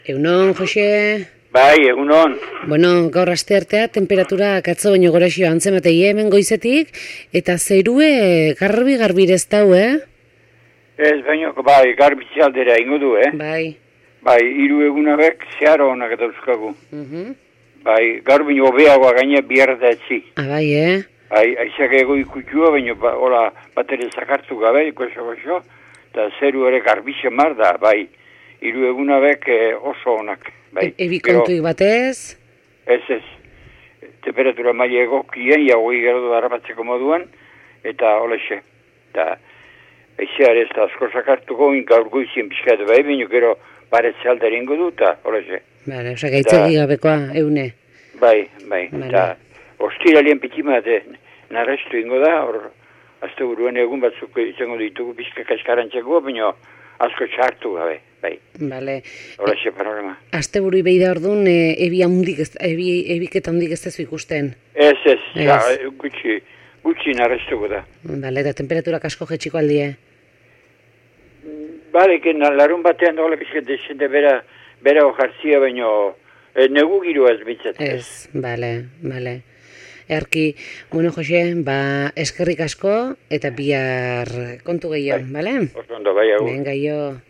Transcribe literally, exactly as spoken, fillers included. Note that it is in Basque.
Egunon, Jose? Bai, egunon. Bueno, gaur asteartea temperatura atzo baino goraxio antzematei hemen goizetik, eta zerue garbi-garbir ez dau, eh? Ez, baino, bai, garbitzi aldera ingo du, eh? Bai. Bai, hiru egunabek zeharo honak eta euskagu. Uh-huh. Bai, garbin hobeagoa gaina bihar da etzi. Ah, bai, eh? Bai, aizak ego ikutua, baino, ba, hola, bat ere zakartu gabe, ikoso-goxo, eta zeru ere garbitxe mar da, bai. Hiru egunabek eh, oso honak. Bai. E, ebi kontuik batez? Ez, ez. Temperatura maila egokien, jagoi gradu harrapatzeko moduan, eta holexe. Eta aizear ez da asko zakartuko, gaur goizien pixkatu bai, baina gero baretze aldera ingo du, eta holexe. Bale, osak aitzegi gabekoa, eune. Bai, bai. Vale. Eta ostiralien pitima, narrestu ingo da, hor, azte buruan egun batzuk izango ditugu pixka kaskarantzakoa, baina asko txartu gabe, bai. Bale. Holexe panorama. Aste buru behi da orduan, e, ebi handik, ebi, ebiketa handik ez dezu ikusten. Ez, ez, Ez. ja, gutxi, gutxi narrestuko da. Bale, eta temperaturak asko jetxiko aldie. Bale, que larun batean dola pixka desende bera, bera ojarzia baino, e, negu giroa ez bitzat. Ez, bale, bale. Erki, bueno, Jose, ba, eskerrik asko, eta bihar kontu gehiago, bale? Oso ondo, bai, hau. Venga, jo.